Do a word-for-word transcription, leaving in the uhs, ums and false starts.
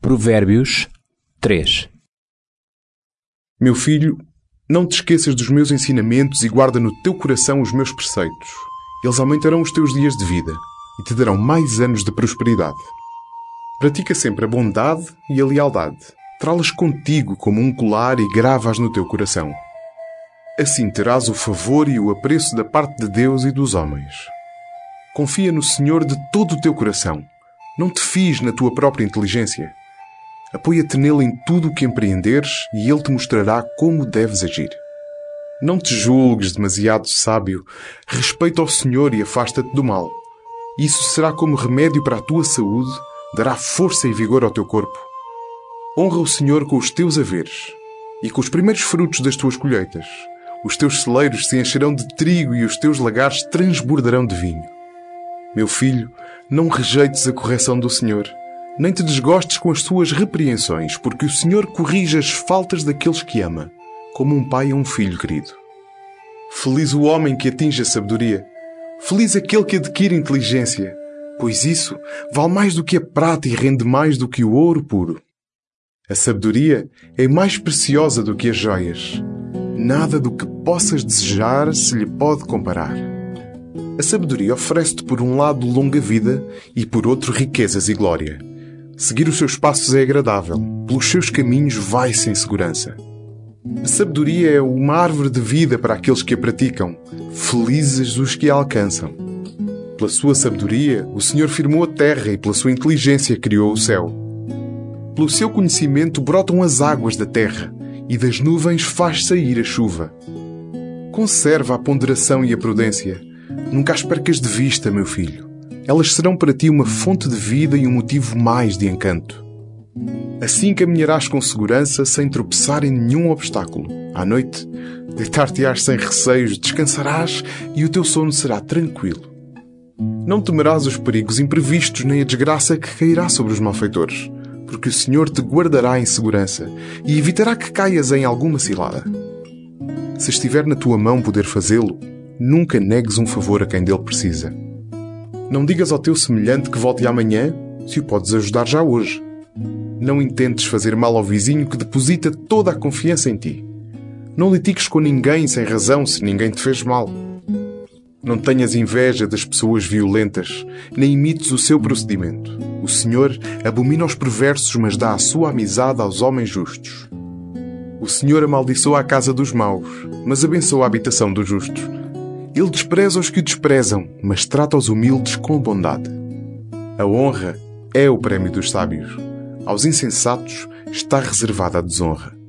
Provérbios três. Meu filho, não te esqueças dos meus ensinamentos e guarda no teu coração os meus preceitos. Eles aumentarão os teus dias de vida e te darão mais anos de prosperidade. Pratica sempre a bondade e a lealdade. Trá-las contigo como um colar e grava-as no teu coração. Assim terás o favor e o apreço da parte de Deus e dos homens. Confia no Senhor de todo o teu coração. Não te fies na tua própria inteligência. Apoia-te nele em tudo o que empreenderes e ele te mostrará como deves agir. Não te julgues demasiado sábio. Respeita ao Senhor e afasta-te do mal. Isso será como remédio para a tua saúde, dará força e vigor ao teu corpo. Honra o Senhor com os teus haveres e com os primeiros frutos das tuas colheitas. Os teus celeiros se encherão de trigo e os teus lagares transbordarão de vinho. Meu filho, não rejeites a correção do Senhor, nem te desgostes com as suas repreensões, porque o Senhor corrige as faltas daqueles que ama, como um pai a um filho querido. Feliz o homem que atinge a sabedoria. Feliz aquele que adquire inteligência, pois isso vale mais do que a prata e rende mais do que o ouro puro. A sabedoria é mais preciosa do que as joias. Nada do que possas desejar se lhe pode comparar. A sabedoria oferece-te por um lado longa vida e por outro riquezas e glória. Seguir os seus passos é agradável, pelos seus caminhos vai-se em segurança. A sabedoria é uma árvore de vida para aqueles que a praticam, felizes os que a alcançam. Pela sua sabedoria, o Senhor firmou a terra e pela sua inteligência criou o céu. Pelo seu conhecimento brotam as águas da terra e das nuvens faz sair a chuva. Conserva a ponderação e a prudência. Nunca as percas de vista, meu filho. Elas serão para ti uma fonte de vida e um motivo mais de encanto. Assim caminharás com segurança, sem tropeçar em nenhum obstáculo. À noite, deitar-te-ás sem receios, descansarás e o teu sono será tranquilo. Não temerás os perigos imprevistos nem a desgraça que cairá sobre os malfeitores, porque o Senhor te guardará em segurança e evitará que caias em alguma cilada. Se estiver na tua mão poder fazê-lo, nunca negues um favor a quem dele precisa. Não digas ao teu semelhante que volte amanhã, se o podes ajudar já hoje. Não intentes fazer mal ao vizinho que deposita toda a confiança em ti. Não litigues com ninguém sem razão se ninguém te fez mal. Não tenhas inveja das pessoas violentas, nem imites o seu procedimento. O Senhor abomina os perversos, mas dá a sua amizade aos homens justos. O Senhor amaldiçoa a casa dos maus, mas abençoa a habitação dos justos. Ele despreza os que o desprezam, mas trata os humildes com bondade. A honra é o prémio dos sábios. Aos insensatos está reservada a desonra.